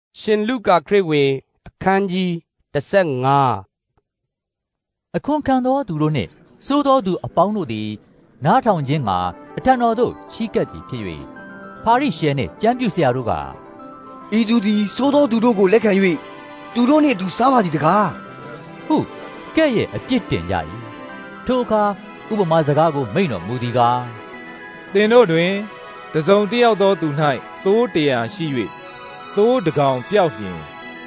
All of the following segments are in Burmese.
ရှင်လုကာခရစ်ဝင်အခန်းကြီး15 အခွန်ခံသောသူတို့နှင့်စိုးသောသူအပေါင်းတို့သည်နားထောင်ခြင်းမှာအထံတော်သို့ချီးကပ်သည်ဖြစ်၍ပါရိရှဲနှင့်ကျမ်းပြုဆရာတို့ကဤသူသည်စိုးသောသူတို့ကိုလက်ခံ၍သူတို့နှင့်အတူစားပါသည်တကားဟုကဲ့ရဲ့အပြစ်တင်ကြ၏ထိုအခါဥပမာစကားကိုမိန့်တော်မူသည်ကားသင်တို့တွင်တစုံတစ်ယောက်သောသူ၌သိုး100ရှိ၍သိုးတစ်ကောင်ပျောက်လျင်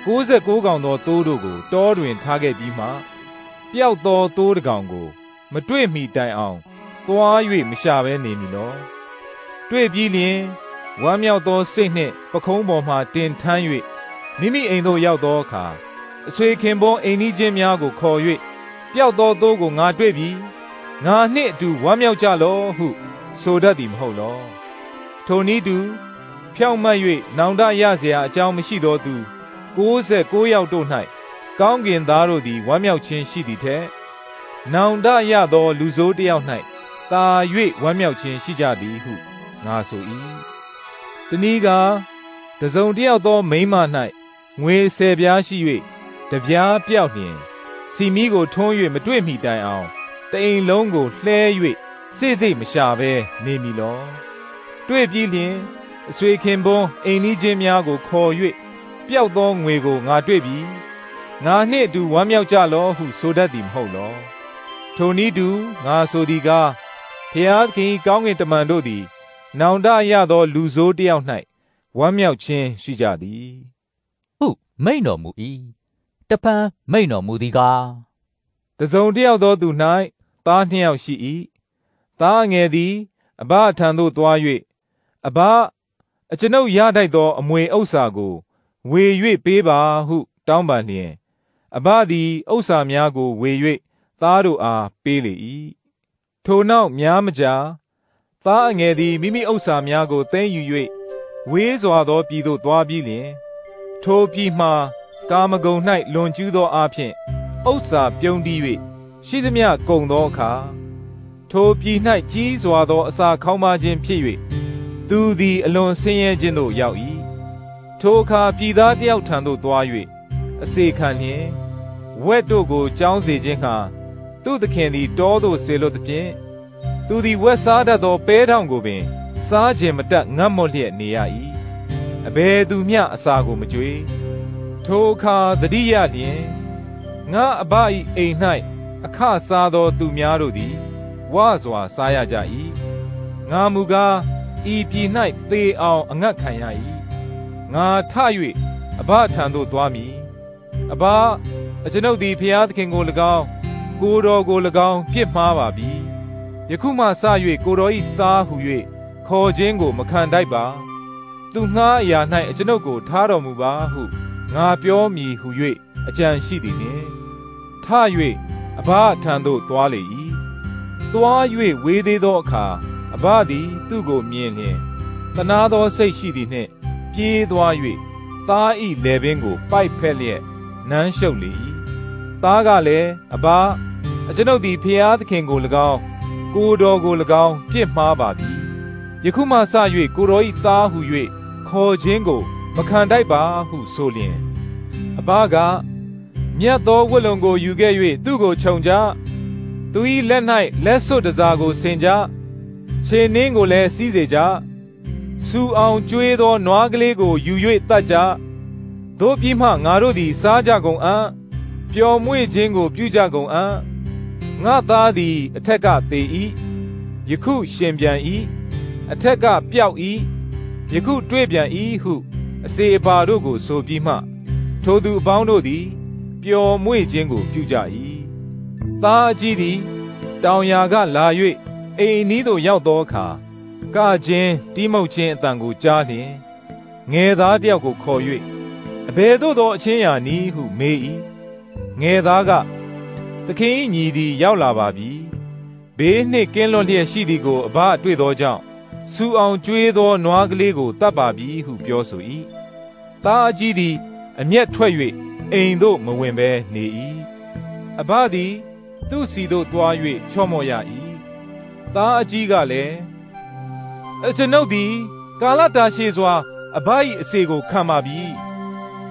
99ကောင်သောသိုးတို့ကိုတောတွင်ထားခဲ့ပြီးမှပျောက်သောသိုးတစ်ကောင်ကိုမတွေ့မီတိုင်အောင်သွား၍မရှာဘဲနေမည်လောတွေ့ပြီးလျင်ဝမ်းမြောက်သောစိတ်နှင့်ပခုံးပေါ်မှတင်ထမ်း၍မိမိအိမ်သို့ရောက်သောအခါအဆွေခင်ပွန်းအိမ်နီးချင်းများကိုခေါ်၍ပျောက်သောသိုးကိုငါတွေ့ပြီငါနှင့်အတူဝမ်းမြောက်ကြလော့ဟုဆိုတတ်သည်မဟုတ်လောထိုနည်းတူဖြောင့်မတ်၍နောင်တရเสียအကြောင်းမရှိသောသူ69ယောက်တို့၌ကောင်းကင်သားတို့သည်ဝမ်းမြောက်ခြင်းရှိသည်ထက်နောင်တရသောလူဆိုးတစ်ယောက်၌သာ၍ဝမ်းမြောက်ခြင်းရှိကြသည်ဟုငါဆို၏တနည်းကားတစုံတစ်ယောက်သောမိန်းမ၌ငွေ10ပြားရှိ၍တပြားပျောက်လျင်စီမီကိုထွန်း၍မတွေ့မီတိုင်အောင်တအိမ်လုံးကိုလှဲ၍စိတ်စိတ်မရှာဘဲနေမည်လောတွေ့ပြီးလျင်အဆွေခင်ပွန်းအိမ်နီးချင်းများကိုခေါ်၍ပျောက်သောငွေကိုငါတွေ့ပြီငါနှင့်အတူဝမ်းမြောက်ကြလောဟုဆိုတတ်သည်မဟုတ်လောထိုနည်းတူငါဆိုသည်ကားဖျားသခင်ကောင်းကင်တမန်တို့သည်နောင်တရသောလူဆိုးတစ်ယောက်၌ဝမ်းမြောက်ခြင်းရှိကြသည်ဟုမိန့်တော်မူ၏တဖန်မိန့်တော်မူသည်ကားတစုံတစ်ယောက်သောသူ၌သား2ယောက်ရှိ၏သားငယ်သည်အဘအထံသို့သွား၍အဘအကျွန်ုပ်ရထိုက်သောအမွေဥစ္စာကိုဝေ၍ပေးပါဟုတောင်းပန်လျင်အဘသည်ဥစ္စာများကိုဝေ၍သားတို့အားပေးလေ၏ထိုနောက်များမကြာသားအငယ်သည်မိမိဥစ္စာများကိုသိမ်းယူ၍ဝေးစွာသောပြည်သို့သွားပြီးလျင်ထိုပြည်မှကာမဂုဏ်၌လွန်ကျူးသောအဖြစ်ဥစ္စာပြုံးတီး၍ရှိသမျှကုန်သောအခါထိုပြည်၌ကြီးစွာသောအစာခေါင်းပါခြင်းဖြစ်၍သူသည်အလွန်ဆင်းရဲခြင်းသို့ရောက်၏ထိုအခါပြည်သားတစ်ယောက်ထံသို့သွား၍အစေခံလျင်ဝက်တို့ကိုကြောင်းစေခြင်းဟာသူ့သခင်သည်တောသို့ဆေလွတ်သည်ဖြင့်သူသည်ဝက်စားတတ်သောပဲထောင်ကိုပင်စားခြင်းမတတ်ငတ်မွတ်လျက်နေရ၏အဘယ်သူမျှအစာကိုမကြွေးထိုအခါသတိရလျင်ငါအဘ၏အိမ်၌အခစားသောသူများတို့သည်ဝါစွာစားရကြ၏ငါမူကားဤပြည်၌သေအောင်အငတ်ခံရ၏ငါထ၍အဘထံသို့သွားမည်အဘအကျွန်ုပ်သည်ဖျားသခင်ကို၎င်းကိုတော်ကို၎င်းပြစ်မှားပါပြီယခုမှစ၍ကိုတော်၏သားဟု၍ခေါ်ခြင်းကိုမခံထိုက်ပါသူငှားအရာ၌အကျွန်ုပ်ကိုထားတော်မူပါဟုငါပြောမည်ဟု၍အကြံရှိသည်နှင့်ထ၍အဘထံသို့သွားလေ၏သွား၍ဝေးသေးသောအခါအဘသည်သူ့ကိုမြင်လျင်တနာသောစိတ်ရှိသည်နှင့်ပြေးသွား၍သား၏လည်ပင်ကိုပိုက်ဖက်လျက်နမ်းရှုပ်လေ၏သားကလည်းအဘအကျွန်ုပ်သည်ဖျားသခင်ကို၎င်းကိုတော်ကို၎င်းပြစ်မှားပါပြီယခုမှစ၍ကိုတော်၏သားဟု၍ခေါ်ခြင်းကိုမခံထိုက်ပါဟုဆိုလျင်အဘကမြတ်သောဝတ်လုံကိုယူခဲ့၍သူ့ကိုခြုံကြသူ၏လက်၌လက်စွပ်တစားကိုဆင်ကြခြေနှင်းကိုလည်းစီးစေကြစူအောင်ကျွေးသောနွားကလေးကိုယူ၍တတ်ကြတို့ပြီးမှငါတို့သည်စားကြကုန်အံ့ပျော်မွေ့ခြင်းကိုပြုကြကုန်အံ့ငါသားသည်အထက်ကသေ၏ယခုရှင်ပြန်၏အထက်ကပျောက်၏ယခုတွေ့ပြန်၏ဟုအစေအပါတို့ကိုဆိုပြီးမှထိုသူအပေါင်းတို့သည်ပျော်မွေ့ခြင်းကိုပြုကြ၏သားအကြီးသည်တောင်ယာကလာ၍အိမ်နီးသို့ရောက်သောအခါကခြင်းတီးမှုတ်ခြင်းအတန်ကိုကြားလျင်ငယ်သားတစ်ယောက်ကိုခေါ်၍အဘယ်သို့သောအချင်းရာနည်းဟုမေး၏ငယ်သားကသခင်၏ညီသည်ရောက်လာပါပြီဘေးနှင့်ကင်းလွတ်လျက်ရှိသည်ကိုအဘတွေ့သောကြောင့်စူအောင်ကျွေးသောနွားကလေးကိုတတ်ပါပြီဟုပြောဆို၏သားအကြီးသည်အမျက်ထွက်၍အိမ်သို့မဝင်ဘဲနေ၏အဘသည်သူ့စီသို့သွား၍ချော့မော့ရ၏သားအကြီးကလည်းကျွန်ုပ်သည်ကာလတာရှည်စွာအဘ၏အစေကိုခံပါပြီ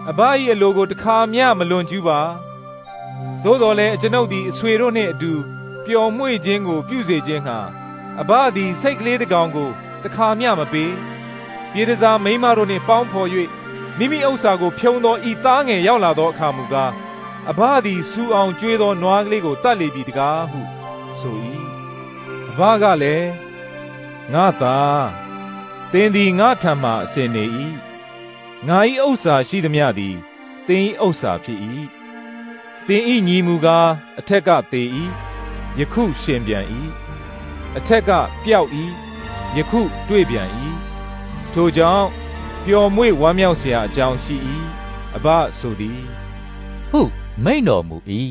အဘ၏အလိုကိုတခါမျှမလွန်ကျူးပါသို့တော်လည်းကျွန်ုပ်သည်အဆွေတို့နှင့်အတူပျော်မွေ့ခြင်းကိုပြုစေခြင်းဟာအဘသည်စိတ်ကလေးတစ်ကောင်ကိုတခါမျှမပေးပြည်တစားမိန်းမတို့နှင့်ပေါင်းဖော်၍မိမိဥစ္စာကိုဖြုံသောဤသားငယ်ရောက်လာသောအခါမူကားအဘသည်စူအောင်ကြွေးသောနွားကလေးကိုတတ်လေပြီတကားဟုဆို၏အဘကလည်းငါသားသင်သည်ငါထံမှအစဉ်နေ၏ငါ၏ဥစ္စာရှိသမျှသည်သင်၏ဥစ္စာဖြစ်၏သင်၏ညီမူကားအထက်ကသေ၏ယခုရှင်ပြန်၏အထက်ကပျောက်၏ယခုတွေ့ပြန်၏ထိုကြောင့်ပျော်မွေ့ဝမ်းမြောက်เสียအကြောင်းရှိ၏အဘဆိုသည်ဟုမိန့်တော်မူ၏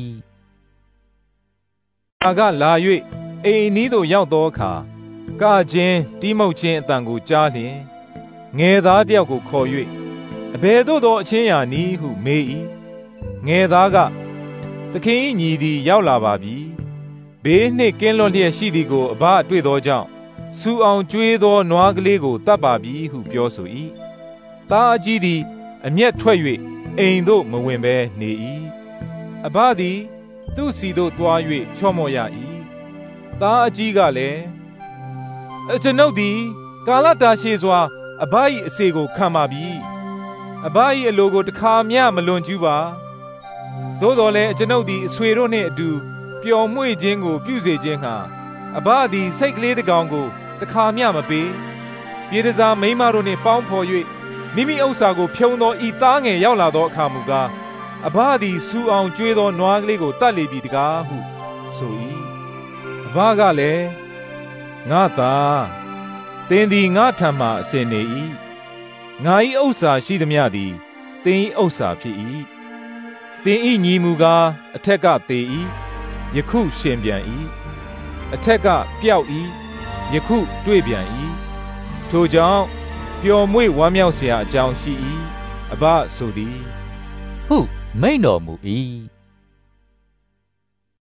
ငါကလာ၍အိမ်နီးသို့ရောက်သောအခါကခြင်းတီးမှုတ်ခြင်းအတန်ကိုကြားလျင်ငယ်သားတယောက်ကိုခေါ်၍အဘယ်သို့သောအချင်းရာနည်းဟုမေး၏ငယ်သားကသခင်၏ညီသည်ရောက်လာပါပြီဘေးနှင့်ကင်းလွတ်လျက်ရှိသည်ကိုအဘတွေ့သောကြောင့်စူအောင်ကြွေးသောနွားကလေးကိုတတ်ပါပြီဟုပြောဆို၏သားအကြီးသည်အမျက်ထွက်၍အိမ်သို့မဝင်ဘဲနေ၏အဘသည်သူ့စီသို့သွား၍ချော့မော့ရ၏သားအကြီးကလည်းကျွန်ုပ်သည်ကာလတာရှည်စွာအဘ၏အစေကိုခံပါပြီအဘ၏အလိုကိုတခါမျှမလွန်ကျူးပါသို့တော်လည်းကျွန်ုပ်သည်အဆွေတို့နှင့်အတူပျော်မွေ့ခြင်းကိုပြုစေခြင်းဟာအဘသည်စိတ်ကလေးတစ်ကောင်ကိုတခါမျှမပေးပြည်တစားမိန်းမတို့နှင့်ပေါင်းဖော်၍မိမိဥစ္စာကိုဖြုံသောဤသားငယ်ရောက်လာသောအခါမူကားအဘသည်စူအောင်ကြွေးသောနွားကလေးကိုတတ်လေပြီတကားဟုဆို၏အဘကလည်းငါသားသင်သည်ငါထံမှအစဉ်နေ၏ငါ၏ဥစ္စာရှိသမျှသည်သင်၏ဥစ္စာဖြစ်၏သင်၏ညီမူကားအထက်ကသေ၏ယခုရှင်ပြန်၏အထက်ကပျောက်၏ယခုတွေ့ပြန်၏ထိုကြောင့်ပျော်မွေ့ဝမ်းမြောက်เสียအကြောင်းရှိ၏အဘဆိုသည်ဟုမိန့်တော်မူ၏